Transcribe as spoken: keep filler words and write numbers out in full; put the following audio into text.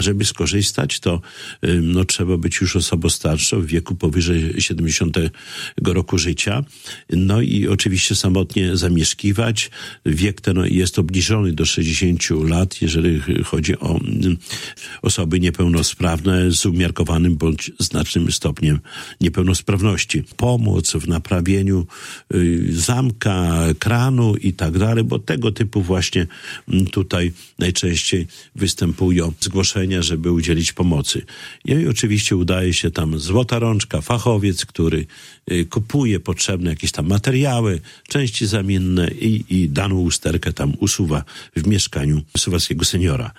Żeby skorzystać, to no, trzeba być już osobą starszą w wieku powyżej siedemdziesiątego roku życia. No i oczywiście samotnie zamieszkiwać. Wiek ten jest obniżony do sześćdziesięciu lat, jeżeli chodzi o osoby niepełnosprawne z umiarkowanym bądź znacznym stopniem niepełnosprawności. Pomoc w naprawieniu zamka, kranu i tak dalej, bo tego typu właśnie tutaj najczęściej występują zgłoszenia, żeby udzielić pomocy. No i oczywiście udaje się tam złota rączka, fachowiec, który kupuje potrzebne jakieś tam materiały, części zamienne i, i daną usterkę tam usuwa w mieszkaniu suwalskiego seniora.